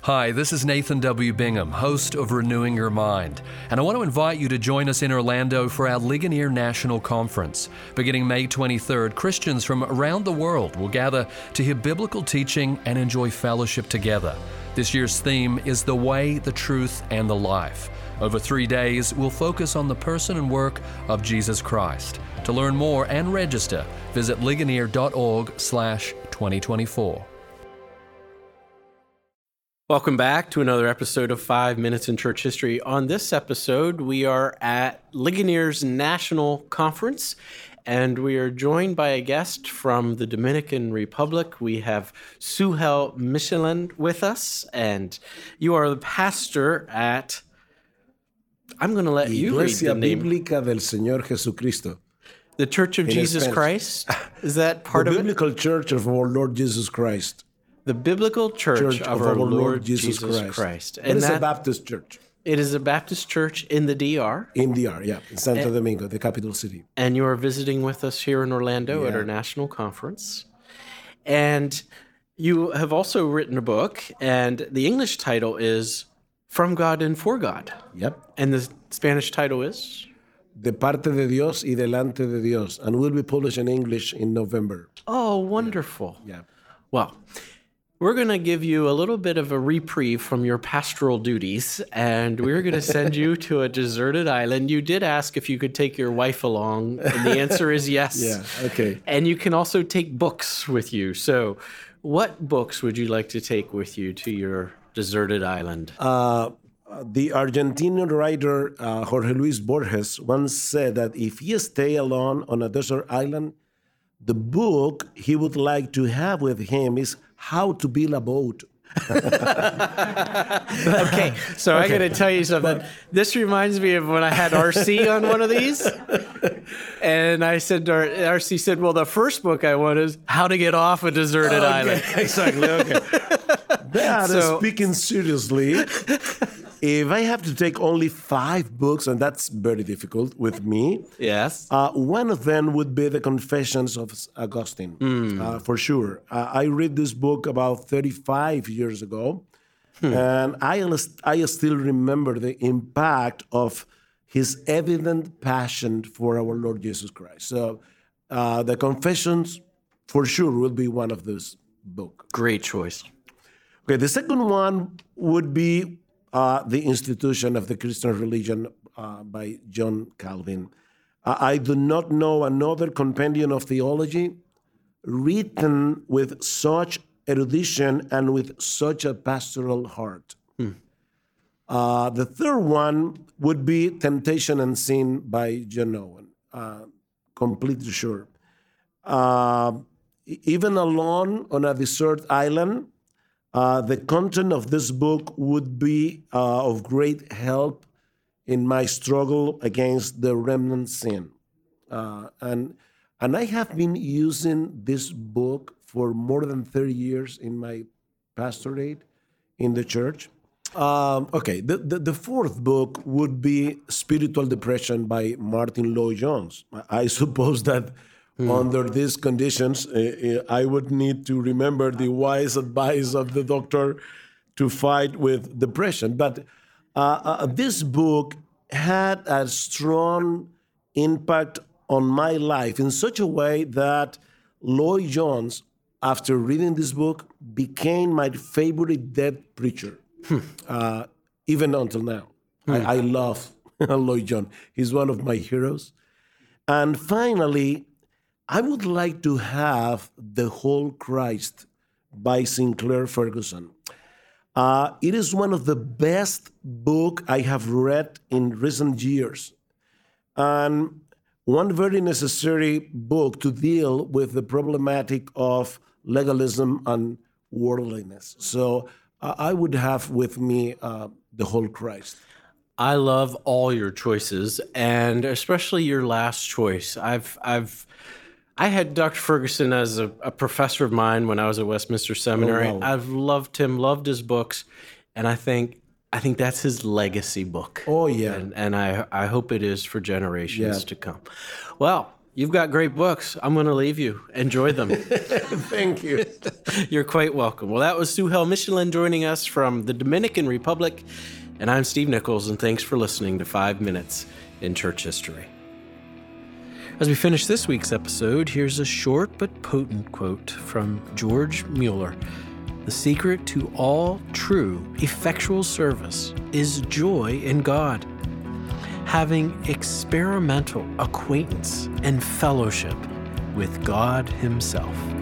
Hi, this is Nathan W. Bingham, host of Renewing Your Mind, and I want to invite you to join us in Orlando for our Ligonier National Conference. Beginning May 23rd, Christians from around the world will gather to hear biblical teaching and enjoy fellowship together. This year's theme is The Way, the Truth, and the Life. Over 3 days, we'll focus on the person and work of Jesus Christ. To learn more and register, visit ligonier.org/2024. Welcome back to another episode of 5 Minutes in Church History. On this episode, we are at Ligonier's National Conference, and we are joined by a guest from the Dominican Republic. We have Suhel Michelin with us, and you are the pastor at, I'm going to let you read the name. Iglesia Bíblica del Señor Jesucristo. The Church of Jesus Spanish. Christ? Is that part of it? The Biblical Church of our Lord Jesus Christ. The Biblical Church of our Lord Jesus Christ. And it's a Baptist church. It is a Baptist church in the DR. In DR, yeah. In Santo Domingo, the capital city. And you are visiting with us here in Orlando at our national conference. And you have also written a book, and the English title is From God and For God. Yep. And the Spanish title is? De parte de Dios y delante de Dios. And will be published in English in November. Oh, wonderful. Yeah. Well, we're going to give you a little bit of a reprieve from your pastoral duties, and we're going to send you to a deserted island. You did ask if you could take your wife along, and the answer is yes. Yeah, okay. And you can also take books with you. So what books would you like to take with you to your deserted island? The Argentinian writer Jorge Luis Borges once said that if he stay alone on a desert island, the book he would like to have with him is How to Build a Boat. Okay, so I got to tell you something. This reminds me of when I had RC on one of these. And I said, RC said, well, the first book I want is How to Get Off a Deserted Island. Exactly, okay. But speaking seriously, if I have to take only 5 books, and that's very difficult with me, yes, one of them would be The Confessions of Augustine, for sure. I read this book about 35 years ago, and I still remember the impact of his evident passion for our Lord Jesus Christ. So The Confessions, for sure, will be one of those books. Great choice. Okay, the second one would be The Institution of the Christian Religion by John Calvin. I do not know another compendium of theology written with such erudition and with such a pastoral heart. The third one would be Temptation and Sin by John Owen. Completely sure. Even alone on a desert island, the content of this book would be of great help in my struggle against the remnant sin. And I have been using this book for more than 30 years in my pastorate in the church. Okay, the fourth book would be Spiritual Depression by Martin Lloyd-Jones. I suppose that under these conditions, I would need to remember the wise advice of the doctor to fight with depression. But this book had a strong impact on my life in such a way that Lloyd-Jones, after reading this book, became my favorite dead preacher, even until now. I love Lloyd-Jones. He's one of my heroes. And finally, I would like to have The Whole Christ by Sinclair Ferguson. It is one of the best books I have read in recent years, and one very necessary book to deal with the problematic of legalism and worldliness. So I would have with me The Whole Christ. I love all your choices, and especially your last choice. I had Dr. Ferguson as a professor of mine when I was at Westminster Seminary. Oh, wow. I've loved him, loved his books, and I think that's his legacy book. Oh, yeah. And I hope it is for generations to come. Well, You've got great books. I'm going to leave you. Enjoy them. Thank you. You're quite welcome. Well, that was Suhel Michelin joining us from the Dominican Republic. And I'm Steve Nichols, and thanks for listening to 5 Minutes in Church History. As we finish this week's episode, here's a short but potent quote from George Mueller. The secret to all true, effectual service is joy in God, having experimental acquaintance and fellowship with God Himself.